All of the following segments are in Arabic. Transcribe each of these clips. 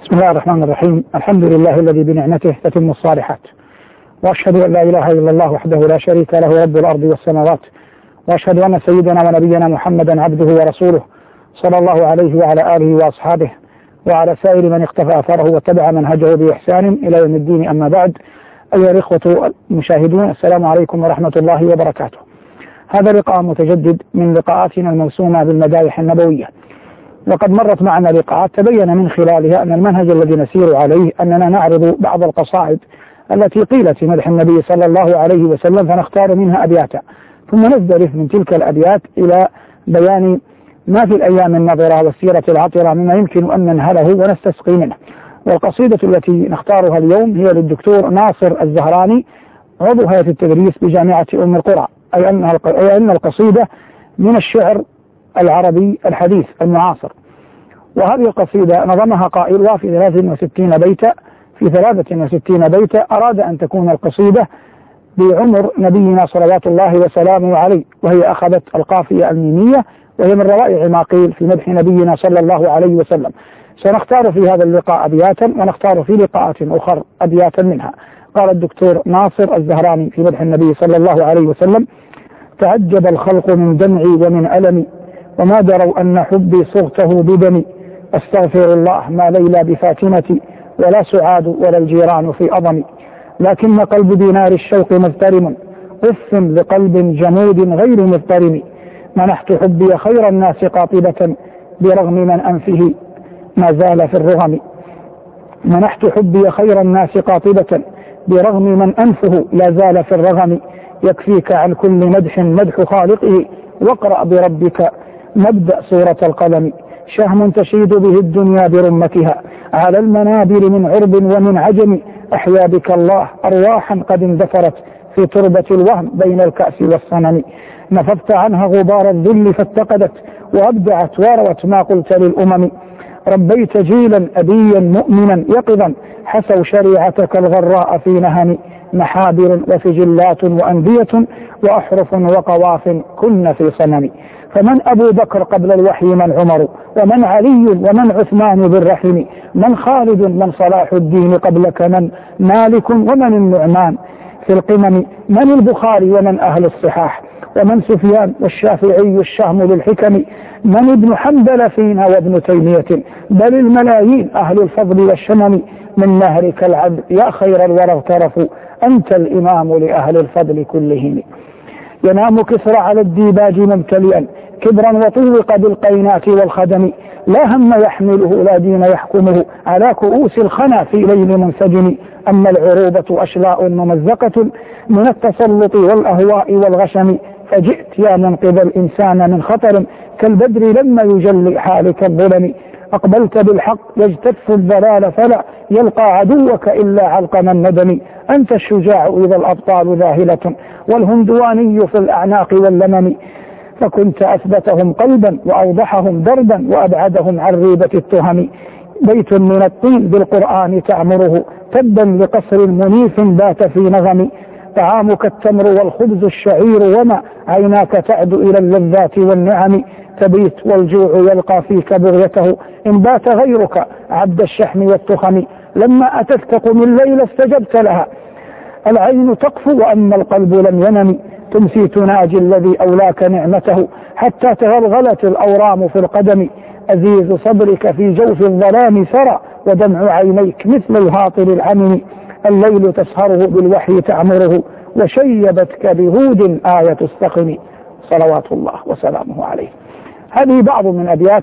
بسم الله الرحمن الرحيم. الحمد لله الذي بنعمته تتم الصالحات، وأشهد أن لا إله إلا الله وحده لا شريك له رب الأرض والسماوات، وأشهد أن سيدنا ونبينا محمدا عبده ورسوله صلى الله عليه وعلى آله وأصحابه وعلى سائر من اقتفى أثره واتبع منهجه بإحسان إلى يوم الدين. أما بعد، أيها الإخوة المشاهدون، السلام عليكم ورحمة الله وبركاته. هذا لقاء متجدد من لقاءاتنا الموسومة بالمدائح النبوية، وقد مرت معنا لقاءات تبين من خلالها أن المنهج الذي نسير عليه أننا نعرض بعض القصائد التي قيلت في مدح النبي صلى الله عليه وسلم، فنختار منها أبياتا ثم نزدرف من تلك الأبيات إلى بيان ما في الأيام النظرة والسيرة العطرة مما يمكن أن ننهله ونستسقي منه. والقصيدة التي نختارها اليوم هي للدكتور ناصر الزهراني، عضو هيئة التدريس بجامعة أم القرى، أي أن القصيدة من الشعر العربي الحديث المعاصر. وهذه القصيدة نظمها قائلها في 63 بيتا، في 63 بيتا أراد أن تكون القصيدة بعمر نبينا صلوات الله وسلامه عليه، وهي أخذت القافية الميمية، وهي من روائع ما قيل في مدح نبينا صلى الله عليه وسلم. سنختار في هذا اللقاء أبياتا، ونختار في لقاءات أخرى أبياتا منها. قال الدكتور ناصر الزهراني في مدح النبي صلى الله عليه وسلم: تعجب الخلق من دمعي ومن ألمي، وما دروا أن حبي صغته بدمي، أستغفر الله ما ليلى بفاتنتي، ولا سعاد ولا الجيران في أضمي، لكن قلب دينار الشوق مضطرم، قف لقلب جمود غير مضطرم، منحت حبي خير الناس قاطبة برغم من أنفه ما زال في الرغم، منحت حبي خير الناس قاطبة برغم من أنفه لا زال في الرغم، يكفيك عن كل مدح مدح خالقه، واقرأ بربك مبدأ سورة القلم، شهم تشيد به الدنيا برمتها على المنابر من عرب ومن عجم، أحيا بك الله أرواحا قد اندثرت في تربة الوهم بين الكأس والصنم، نفضت عنها غبار الذل فاتقدت وأبدعت وروت ما قلت للأمم، ربيت جيلا أبيا مؤمنا يقظا حسوا شريعتك الغراء في نهم، محابر وسجلات وأندية وأحرف وقواف كن في صنم، فمن أبو بكر قبل الوحي من عمر، ومن علي ومن عثمان بالرحم، من خالد من صلاح الدين قبلك، من مالك ومن النعمان في القمم، من البخاري ومن أهل الصحاح، ومن سفيان والشافعي الشهم للحكم، من ابن حنبل فينا وابن تيمية، بل الملايين أهل الفضل والشمم، من نهرك العبد يا خير الورى اغترفوا، أنت الإمام لأهل الفضل كلهم، ينام كسرى على الديباج ممتلئا كبرا وطوق بالقينات والخدم، لا هم يحمله لا دين يحكمه على كؤوس الخنا في ليل منسجم، أما العروبة أشلاء ممزقة من التسلط والأهواء والغشم، فجئت يا منقذ الإنسان من خطر كالبدر لما يجلي حالك الظلم، أقبلت بالحق يجتث الضلال فلا يلقى عدوك إلا علقم الندم، أنت الشجاع إذا الأبطال ذاهلة والهندواني في الأعناق واللمم، فكنت أثبتهم قلبا وأوضحهم دربا وأبعدهم عن ريبة التهم، بيت من الطين بالقرآن تعمره تبا لقصر منيف بات في نغم، طعامك التمر والخبز الشعير وما عيناك تعد إلى اللذات والنعم، تبيت والجوع يلقى فيك بغيته إن بات غيرك عبد الشحم والتخم، لما أتتك قم الليل استجبت لها العين تقفو وأما القلب لم ينم، تمسي تناجي الذي أولاك نعمته حتى تغلغلت الأورام في القدم، أزيز صبرك في جوف الظلام سرى ودمع عينيك مثل الهاطل العمم، الليل تسهره بالوحي تعمره وشيبتك بهود آية السقم، صلوات الله وسلامه عليه. هذه بعض من أبيات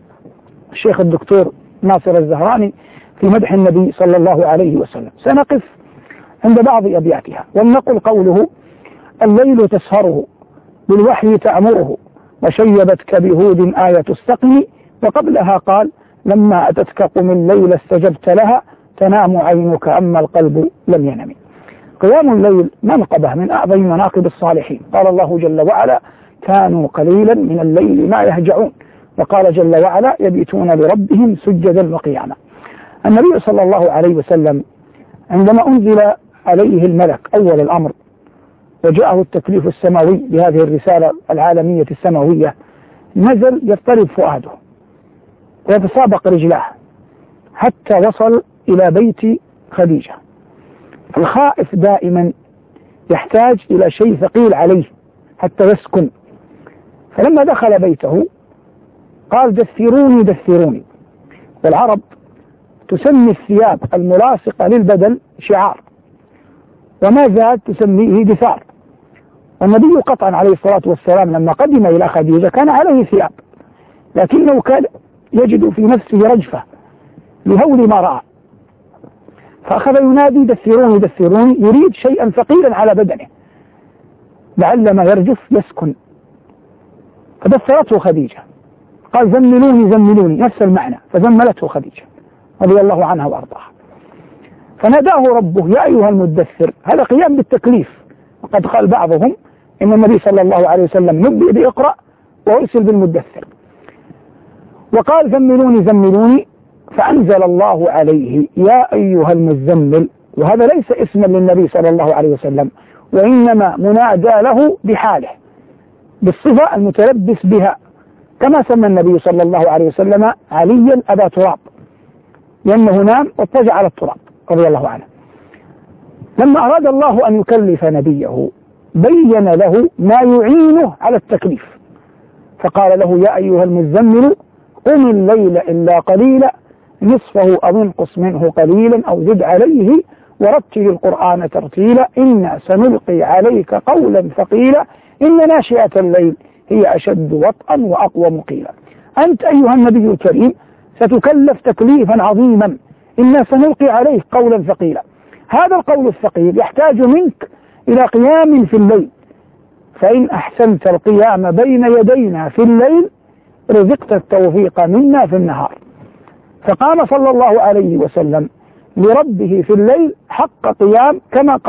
الشيخ الدكتور ناصر الزهراني في مدح النبي صلى الله عليه وسلم. سنقف عند بعض أبياتها ولنقل قوله: الليل تسهره بالوحي تعمره وشيبتك بهود آية السقم، وقبلها قال: لما أتتك قم الليل استجبت لها تنام عينك أما القلب لم ينم. قيام الليل منقبة من أعظم مناقب الصالحين، قال الله جل وعلا: كانوا قليلا من الليل ما يهجعون، وقال جل وعلا: يبيتون لربهم سجدا وقياما. النبي صلى الله عليه وسلم عندما أنزل عليه الملك أول الأمر وجاءه التكليف السماوي بهذه الرسالة العالمية السماوية، نزل يضطرب فؤاده ويتسابق رجلاه حتى وصل إلى بيت خديجة. الخائف دائما يحتاج إلى شيء ثقيل عليه حتى يسكن، فلما دخل بيته قال دثروني دثروني. والعرب تسمي الثياب الملاصقة للبدن شعار، وما زاد تسميه دثار. والنبي قطعا عليه الصلاة والسلام لما قدم إلى خديجة كان عليه ثياب، لكنه كان يجد في نفسه رجفة لهول ما رأى، فأخذ ينادي دثروني دثروني، يريد شيئا ثقيلا على بدنه لعل ما يرجف يسكن. فدثرته خديجة، قال زملوني زملوني، نفس المعنى، فزملته خديجة رضي الله عنها وأرضاها. فناداه ربه يا أيها المدثر، هذا قيام بالتكليف. وقد قال بعضهم إن النبي صلى الله عليه وسلم نبئ بإقرأ وأرسل بالمدثر، وقال زملوني زملوني، فأنزل الله عليه يا أيها المزمل. وهذا ليس اسما للنبي صلى الله عليه وسلم، وإنما منادى له بحاله بالصفة المتلبس بها، كما سمى النبي صلى الله عليه وسلم عليا أبا تراب، لأنه نام واضطجع على التراب رضي الله عنه. لما أراد الله أن يكلف نبيه بين له ما يعينه على التكليف، فقال له يا أيها المزمل قم الليل إلا قليلا نصفه أو انقص منه قليلا أو زد عليه ورتل القرآن ترتيلا إنا سنلقي عليك قولا ثقيلا إن ناشئة الليل هي أشد وطئا وأقوى مقيلا. أنت أيها النبي الكريم ستكلف تكليفا عظيما، إنا سنلقي عليك قولا ثقيلا. هذا القول الثقيل يحتاج منك إلى قيام في الليل، فإن أحسنت القيام بين يدينا في الليل رزقت التوفيق منا في النهار. فقام صلى الله عليه وسلم لربه في الليل حق قيام،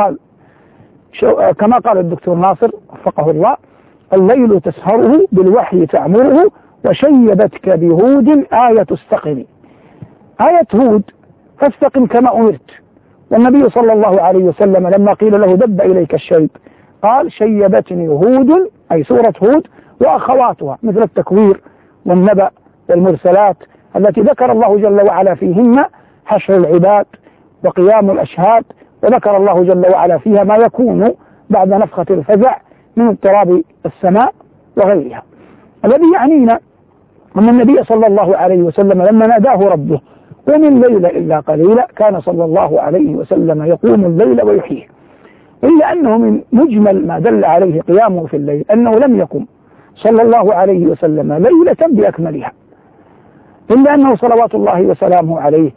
كما قال الدكتور ناصر وفقه الله الليل تسهره بالوحي تعمره وشيبتك بهود آية استقم. آية هود فاستقم كما أمرت. والنبي صلى الله عليه وسلم لما قيل له دب إليك الشيب قال شيبتني هود، أي سورة هود وأخواتها مثل التكوير والنبأ والمرسلات التي ذكر الله جل وعلا فيهن حشر العباد وقيام الأشهاد، وذكر الله جل وعلا فيها ما يكون بعد نفخة الفزع من اضطراب السماء وغيرها. الذي يعنينا أن النبي صلى الله عليه وسلم لما ناداه ربه قم الليل إلا قليلا كان صلى الله عليه وسلم يقوم الليل ويحييه، إلا أنه من مجمل ما دل عليه قيامه في الليل أنه لم يقم صلى الله عليه وسلم ليلة بأكملها، إلا أنه صلوات الله وسلامه عليه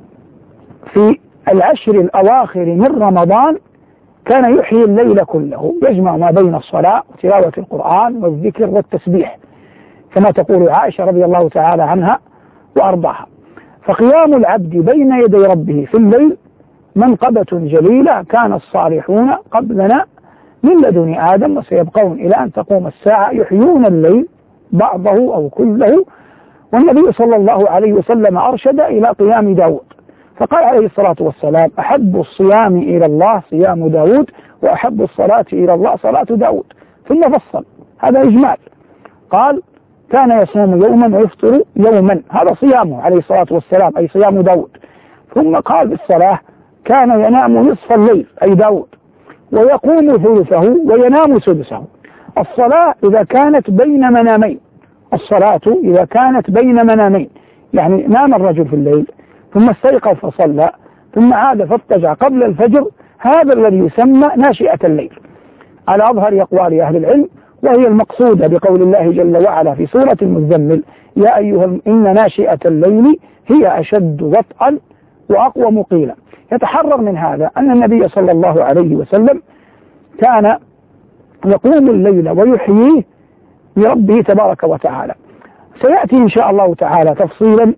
في العشر الأواخر من رمضان كان يحيي الليل كله، يجمع ما بين الصلاة وتلاوة القرآن والذكر والتسبيح كما تقول عائشة رضي الله تعالى عنها وأرضاها. فقيام العبد بين يدي ربه في الليل منقبة جليلة كان الصالحون قبلنا من لدن آدم وسيبقون إلى أن تقوم الساعة يحيون الليل بعضه أو كله. والنبي صلى الله عليه وسلم أرشد إلى قيام داود، فقال عليه الصلاة والسلام أحب الصيام إلى الله صيام داود وأحب الصلاة إلى الله صلاة داود، ثم فصل هذا إجمال، قال كان يصوم يوما ويفطر يوما، هذا صيامه عليه الصلاة والسلام أي صيام داود. ثم قال بالصلاة كان ينام نصف الليل أي داود ويقوم ثلثه وينام سدسه. الصلاة إذا كانت بين منامين، الصلاة إذا كانت بين منامين يعني نام الرجل في الليل ثم استيقظ فصلى ثم عاد فاضطجع قبل الفجر، هذا الذي يسمى ناشئة الليل على أظهر أقوال أهل العلم، وهي المقصودة بقول الله جل وعلا في سورة المزمل يا أيها إن ناشئة الليل هي أشد وطئا وأقوى مقيلا. يتحرر من هذا أن النبي صلى الله عليه وسلم كان يقوم الليل ويحييه لربه تبارك وتعالى. سيأتي إن شاء الله تعالى تفصيلا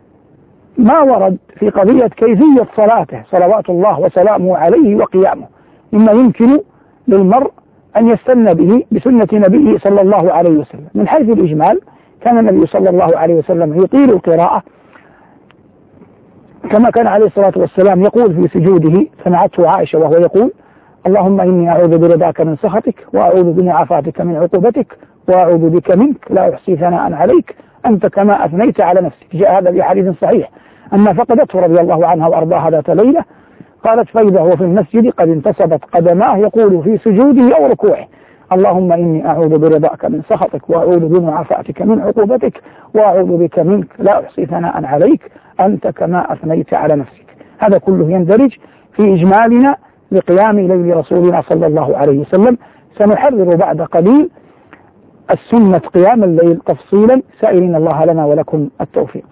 ما ورد في قضية كيفية صلاته صلوات الله وسلامه عليه وقيامه، مما يمكن للمرء أن يستنى به بسنة نبيه صلى الله عليه وسلم. من حيث الإجمال كان النبي صلى الله عليه وسلم يطيل القراءة، كما كان عليه الصلاة والسلام يقول في سجوده سمعته عائشة وهو يقول اللهم إني أعوذ برضاك من سخطك وأعوذ بمعافاتك من عقوبتك وأعوذ بك منك لا أحصي ثناء عليك أنت كما أثنيت على نفسك. جاء هذا في حديث صحيح أما فقدته رضي الله عنها وأرضاها ذات ليلة، قالت فإذا هو في المسجد قد انتصبت قدماه يقول في سجوده أو ركوعه: اللهم إني أعوذ برضاك من سخطك، وأعوذ بمعافاتك من عقوبتك، وأعوذ بك منك، لا أحصي ثناء عليك أنت كما أثنيت على نفسك. هذا كله يندرج في إجمالنا لقيام ليل رسولنا صلى الله عليه وسلم. سنحرر بعد قليل السنة قيام الليل تفصيلا، سائلين الله لنا ولكم التوفيق.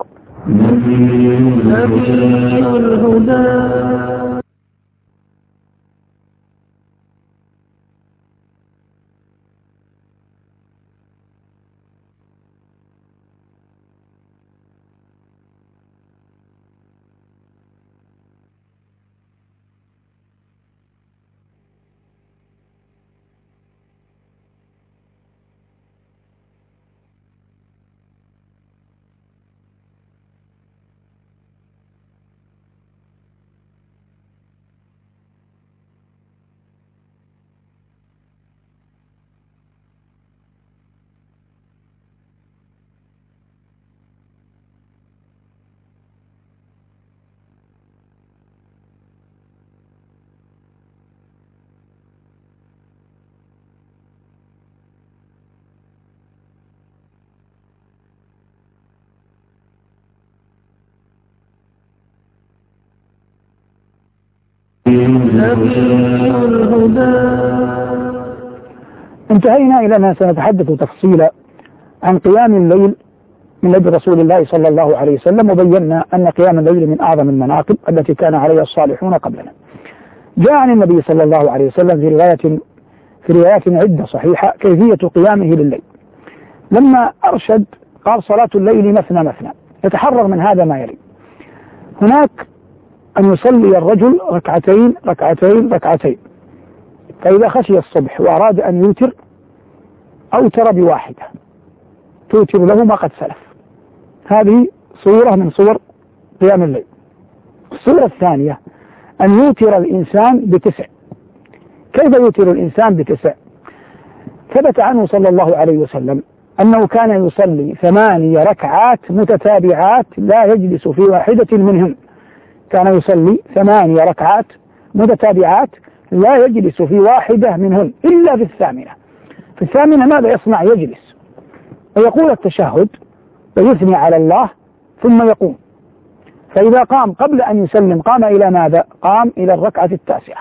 انتهينا إلى أننا سنتحدث تفصيلا عن قيام الليل من يد رسول الله صلى الله عليه وسلم، وبينا أن قيام الليل من أعظم المناقب التي كان عليها الصالحون قبلنا. جاء عن النبي صلى الله عليه وسلم في روايات عدة صحيحة كيفية قيامه لليل. لما أرشد قال: صلاة الليل مثنى مثنى. يتحرر من هذا ما يلي: هناك أن يصلي الرجل ركعتين ركعتين ركعتين، فإذا خشي الصبح وأراد أن يوتر أوتر بواحدة توتر له ما قد سلف. هذه صورة من صور قيام الليل. الصورة الثانية أن يوتر الإنسان ب9. كيف يوتر الإنسان ب9؟ ثبت عنه صلى الله عليه وسلم أنه كان يصلي 8 ركعات متتابعات لا يجلس في واحدة منهن. كان يصلي 8 ركعات متتابعات لا يجلس في واحدة منهن إلا في الثامنة. في الثامنة ماذا يصنع؟ يجلس ويقول التشهد ويثني على الله ثم يقوم. فإذا قام قبل أن يسلم قام إلى ماذا؟ قام إلى الركعة 9،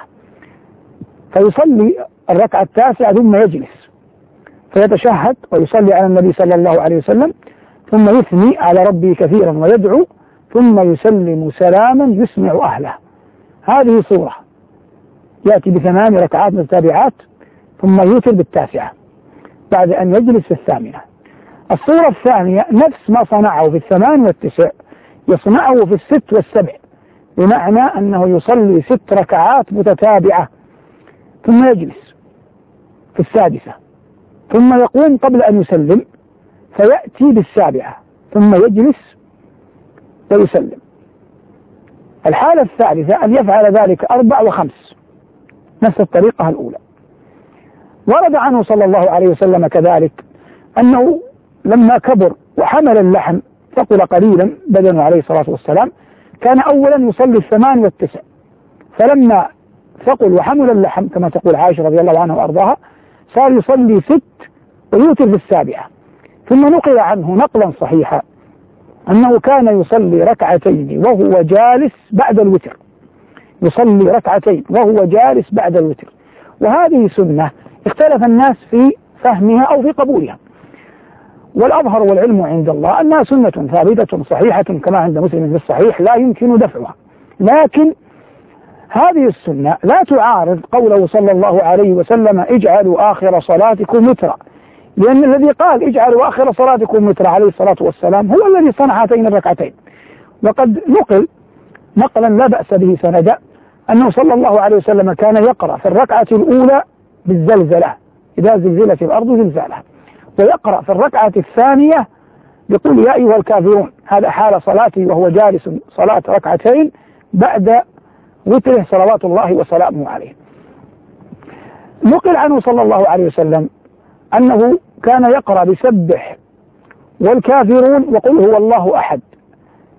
فيصلي الركعة 9 ثم يجلس فيتشهد ويصلي على النبي صلى الله عليه وسلم، ثم يثني على ربه كثيرا ويدعو، ثم يسلم سلاما يسمع أهله. هذه صورة يأتي ب8 ركعات متتابعات ثم يوتر ب9 بعد أن يجلس في الثامنة. الصورة الثانية نفس ما صنعه في 8 و9 يصنعه في 6 و7، بمعنى أنه يصلي 6 ركعات متتابعة ثم يجلس في السادسة ثم يقوم قبل أن يسلم فيأتي بالسابعة ثم يجلس ويسلم. الحالة الثالثة أن يفعل ذلك 4 و5، نفس الطريقة الأولى. ورد عنه صلى الله عليه وسلم كذلك أنه لما كبر وحمل اللحم ثقل قليلا بدنه عليه الصلاة والسلام، كان أولا يصلي 8 و9، فلما ثقل وحمل اللحم كما تقول عائشة رضي الله عنها وأرضاها صار يصلي 6 ويوتر في السابعة. ثم نقل عنه نقلا صحيحا أنه كان يصلي ركعتين وهو جالس بعد الوتر، يصلي ركعتين وهو جالس بعد الوتر. وهذه سنة اختلف الناس في فهمها أو في قبولها، والأظهر والعلم عند الله أنها سنة ثابتة صحيحة كما عند مسلم في الصحيح لا يمكن دفعها. لكن هذه السنة لا تعارض قوله صلى الله عليه وسلم: اجعلوا آخر صلاتكم وترا، لأن الذي قال اجعلوا آخر صلاتكم وترا عليه الصلاة والسلام هو الذي صنع هاتين الركعتين. وقد نقل نقلا لا بأس به سندا أنه صلى الله عليه وسلم كان يقرأ في الركعة الأولى بالزلزلة إذا زلزلت الأرض زلزالها، ويقرأ في الركعة الثانية يقول: يا أيها الكافرون. هذا حال صلاته وهو جالس صلاة ركعتين بعد وتره صلوات الله وسلامه عليه. نقل عنه صلى الله عليه وسلم أنه كان يقرأ بسبح والكافرون وقل هو الله أحد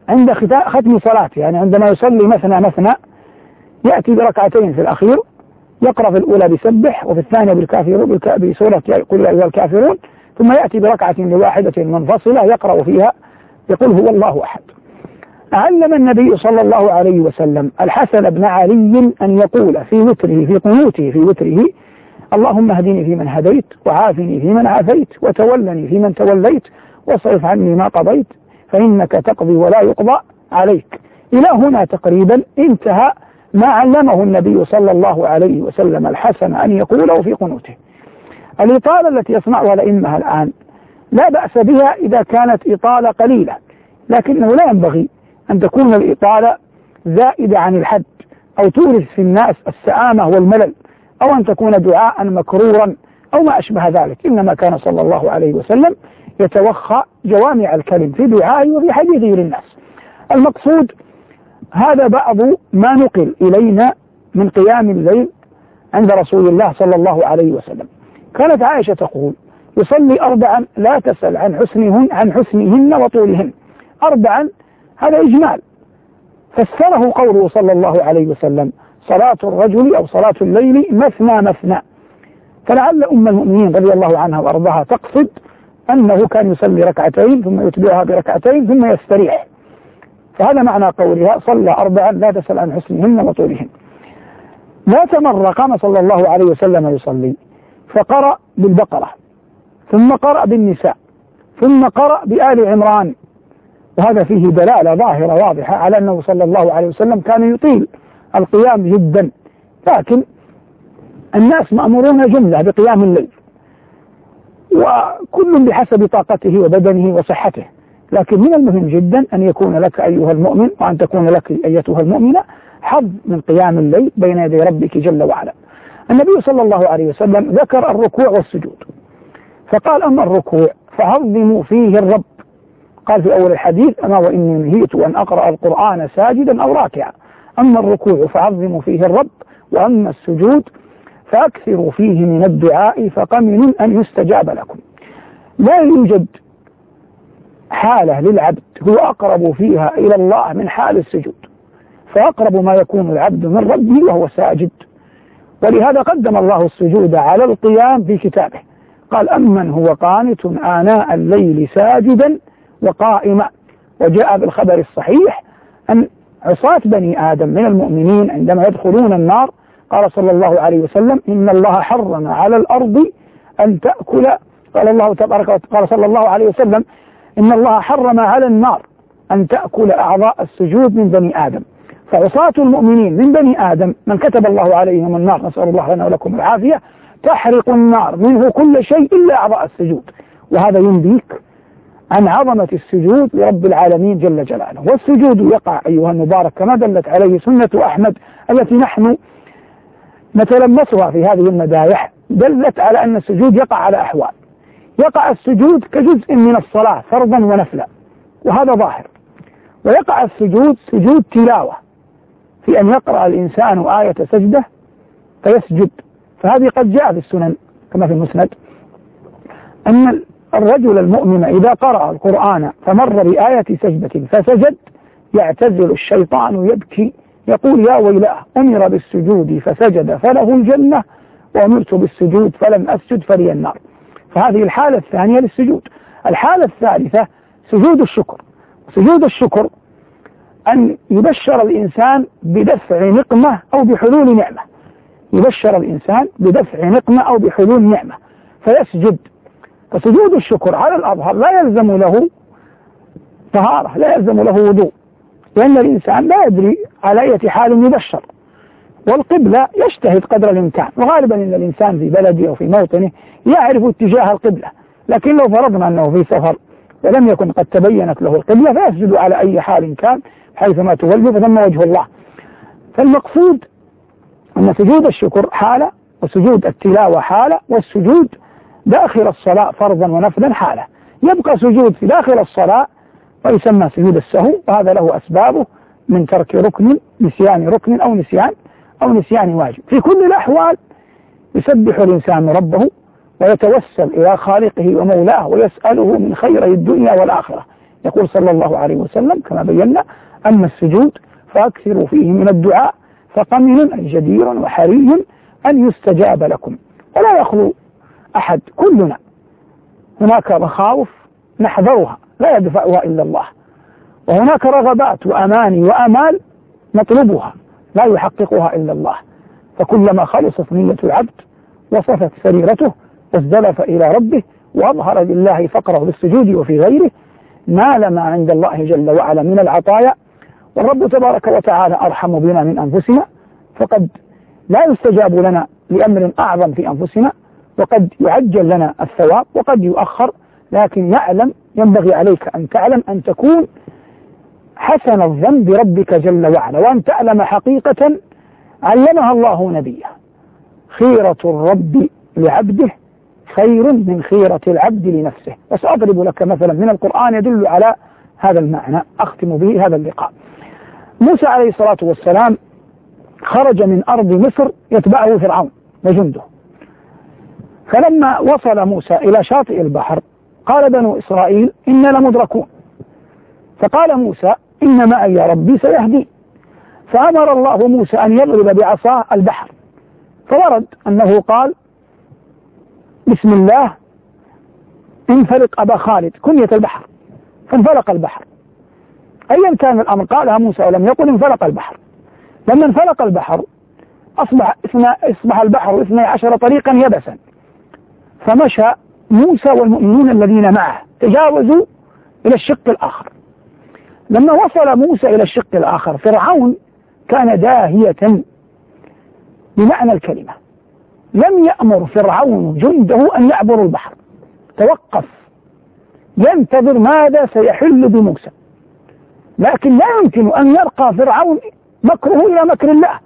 عند ختم صلاته، يعني عندما يصلي مثنى مثنى يأتي بركعتين في الأخير، يقرأ في الأولى بسبح وفي الثانية بسورة قل يا أيها الكافرون، ثم يأتي بركعة لواحدة منفصلة يقرأ فيها يقول هو الله أحد. علم النبي صلى الله عليه وسلم الحسن بن علي أن يقول في وتره في قنوته في وتره اللهم اهدني فيمن هديت وعافني فيمن عافيت وتولني فيمن توليت واصرف عني ما قضيت فإنك تقضي ولا يقضى عليك. إلى هنا تقريبا انتهى ما علمه النبي صلى الله عليه وسلم الحسن أن يقوله في قنوته. الإطالة التي يصنعها الأئمة الآن لا بأس بها إذا كانت إطالة قليلة، لكنه لا ينبغي أن تكون الإطالة زائدة عن الحد أو تورث في الناس السآمة والملل، أو أن تكون دعاء مكرورا أو ما أشبه ذلك. إنما كان صلى الله عليه وسلم يتوخى جوامع الكلم في دعائه وفي حديثه للناس. المقصود هذا بعض ما نقل إلينا من قيام الليل عند رسول الله صلى الله عليه وسلم. كانت عائشة تقول يصلي 4 لا تسأل عن حسنهن وطولهن. 4 هذا إجمال، فسره قوله صلى الله عليه وسلم صلاة الرجل أو صلاة الليل مثنى مثنى، فلعل أم المؤمنين رضي الله عنها وأرضاها تقصد أنه كان يصلي ركعتين ثم يتبعها بركعتين ثم يستريح، فهذا معنى قولها صلى 4 لا تسأل عن حسنهن وطولهن. ذات مرة قام صلى الله عليه وسلم يصلي فقرأ بالبقرة ثم قرأ بالنساء ثم قرأ بآل عمران، وهذا فيه دلالة ظاهرة واضحة على أنه صلى الله عليه وسلم كان يطيل القيام جدا، لكن الناس مأمورون جملة بقيام الليل وكل بحسب طاقته وبدنه وصحته، لكن من المهم جدا أن يكون لك أيها المؤمن وأن تكون لك أيتها المؤمنة حظ من قيام الليل بين يدي ربك جل وعلا. النبي صلى الله عليه وسلم ذكر الركوع والسجود فقال أما الركوع فعظموا فيه الرب، قال في أول الحديث أما وإني نهيت أن أقرأ القرآن ساجدا أو راكعا. أما الركوع فعظموا فيه الرب، وأما السجود فأكثروا فيه من الدعاء فقمن أن يستجاب لكم. لا يوجد حالة للعبد هو أقرب فيها إلى الله من حال السجود، فأقرب ما يكون العبد من ربه وهو ساجد، ولهذا قدم الله السجود على القيام في كتابه، قال أمن هو قانت آناء الليل ساجدا وقائما. وجاء بالخبر الصحيح أن عصاة بني آدم من المؤمنين عندما يدخلون النار قال صلى الله عليه وسلم إن الله حرم على الأرض أن تأكل، قال الله تبارك قال صلى الله عليه وسلم إن الله حرم على النار أن تأكل أعضاء السجود من بني آدم. فعصاة المؤمنين من بني آدم من كتب الله عليهم النار، نسأل الله لنا ولكم العافية، تحرق النار منه كل شيء إلا أعضاء السجود، وهذا ينبيك عن عظمة السجود لرب العالمين جل جلاله. والسجود يقع أيها المبارك كما دلت عليه سنة أحمد التي نحن نتلمسها في هذه المدايح، دلت على أن السجود يقع على أحوال. يقع السجود كجزء من الصلاة فرضا ونفلا، وهذا ظاهر، ويقع السجود سجود تلاوة في أن يقرأ الإنسان آية سجدة فيسجد، فهذه قد جاء في السنن كما في المسند أن الرجل المؤمن إذا قرأ القرآن فمر بآية سجدة فسجد يعتزل الشيطان يبكي يقول يا ويلاه أمر بالسجود فسجد فله الجنة وأمرت بالسجود فلم أسجد فلي النار. فهذه الحالة الثانية للسجود. الحالة الثالثة سجود الشكر. سجود الشكر أن يبشر الإنسان بدفع نقمة أو بحلول نعمة، يبشر الإنسان بدفع نقمة أو بحلول نعمة فيسجد. فسجود الشكر على الأظهر لا يلزم له طهارة، لا يلزم له وضوء، لأن الإنسان لا يدري على أي حال يبشر، والقبلة يجتهد قدر الإمكان، وغالبا إن الإنسان في بلده أو في موطنه يعرف اتجاه القبلة، لكن لو فرضنا أنه في سفر ولم يكن قد تبينت له القبلة فيسجد على أي حال كان حيثما تولي فثم وجه الله. فالمقصود أن سجود الشكر حالة، وسجود التلاوة حالة، والسجود داخل الصلاة فرضا ونفلا حالة. يبقى سجود في داخل الصلاة ويسمى سجود السهو، وهذا له أسبابه من ترك ركن، نسيان ركن أو نسيان واجب. في كل الأحوال يسبح الإنسان ربه ويتوسل إلى خالقه ومولاه ويسأله من خير الدنيا والآخرة، يقول صلى الله عليه وسلم كما بينا: أما السجود فأكثروا فيه من الدعاء فقمن أي جدير وحري أن يستجاب لكم. ولا يخلو أحد، كلنا هناك مخاوف نحذرها لا يدفعها إلا الله، وهناك رغبات وأماني وأمال نطلبها لا يحققها إلا الله. فكلما خلصت نية العبد وصفت سريرته وازدلف إلى ربه وأظهر لله فقره بالسجود وفي غيره نال ما عند الله جل وعلا من العطايا. والرب تبارك وتعالى أرحم بنا من أنفسنا، فقد لا يستجاب لنا لأمر أعظم في أنفسنا، وقد يعجل لنا الثواب وقد يؤخر، لكن نعلم، ينبغي عليك أن تعلم أن تكون حسن الظن بربك جل وعلا، وأن تعلم حقيقة علمها الله نبيه: خيرة الرب لعبده خير من خيرة العبد لنفسه. وسأضرب لك مثلا من القرآن يدل على هذا المعنى أختم به هذا اللقاء. موسى عليه الصلاة والسلام خرج من أرض مصر يتبعه فرعون وجنده، فلما وصل موسى إلى شاطئ البحر قال بنو إسرائيل: إنا لمدركون. فقال موسى: إن معي ربي سيهدي. فأمر الله موسى أن يضرب بعصاه البحر، فورد أنه قال: بسم الله انفلق أبا خالد، كنية البحر، فانفلق البحر. أيا كان الأمر قالها موسى ولم يقل انفلق البحر. لما انفلق البحر أصبح البحر 12 طريقا يبسا، فمشى موسى والمؤمنون الذين معه تجاوزوا إلى الشق الآخر. لما وصل موسى إلى الشق الآخر فرعون كان داهية بمعنى الكلمة، لم يأمر فرعون جنده أن يعبروا البحر، توقف ينتظر ماذا سيحل بموسى، لكن لا يمكن أن يرقى فرعون مكره إلى مكر الله،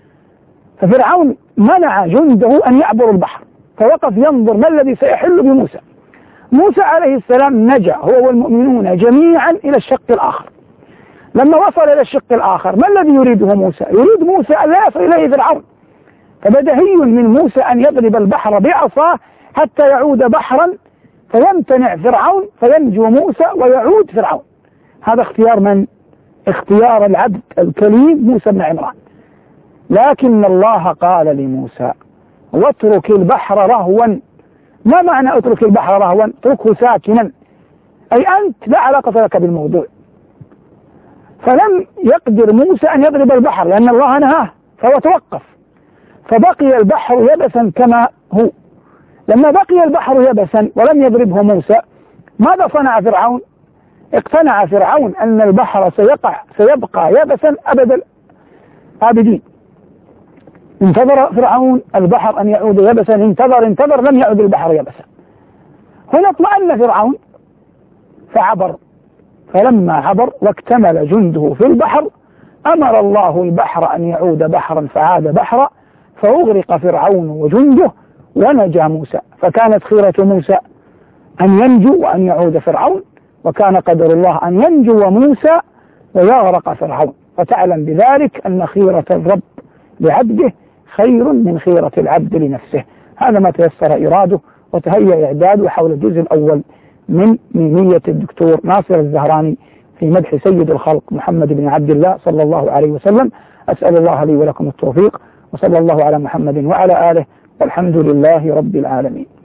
ففرعون منع جنده أن يعبروا البحر، فوقف ينظر ما الذي سيحل بموسى. موسى عليه السلام نجا هو والمؤمنون جميعا إلى الشق الآخر. لما وصل إلى الشق الآخر ما الذي يريده موسى؟ يريد موسى أن لا يصل إليه فرعون، فبدهي من موسى أن يضرب البحر بعصاه حتى يعود بحرا فيمتنع فرعون فينجو موسى ويعود فرعون. هذا اختيار من؟ اختيار العبد الكليم موسى بن عمران. لكن الله قال لموسى: واترك البحر رهوا. ما معنى اترك البحر رهوا؟ اتركه ساكنا، أي أنت لا علاقة لك بالموضوع. فلم يقدر موسى أن يضرب البحر لأن الله نهاه، فهو توقف، فبقي البحر يبسا كما هو. لما بقي البحر يبسا ولم يضربه موسى ماذا صنع فرعون؟ اقتنع فرعون أن البحر سيبقى يبسا أبد الآبدين. انتظر فرعون البحر أن يعود يبسا، انتظر لم يعد البحر يبسا. هنا اطمأن فرعون فعبر، فلما عبر واكتمل جنده في البحر أمر الله البحر أن يعود بحرا فعاد بحرا، فأغرق فرعون وجنده ونجا موسى. فكانت خيرة موسى أن ينجو وأن يعود فرعون، وكان قدر الله أن ينجو موسى ويغرق فرعون. فتعلم بذلك أن خيرة الرب لعبده خير من خيرة العبد لنفسه. هذا ما تيسر إراده وتهيأ إعداده حول الجزء الأول من ميمية الدكتور ناصر الزهراني في مدح سيد الخلق محمد بن عبد الله صلى الله عليه وسلم. أسأل الله لي ولكم التوفيق، وصلى الله على محمد وعلى آله، والحمد لله رب العالمين.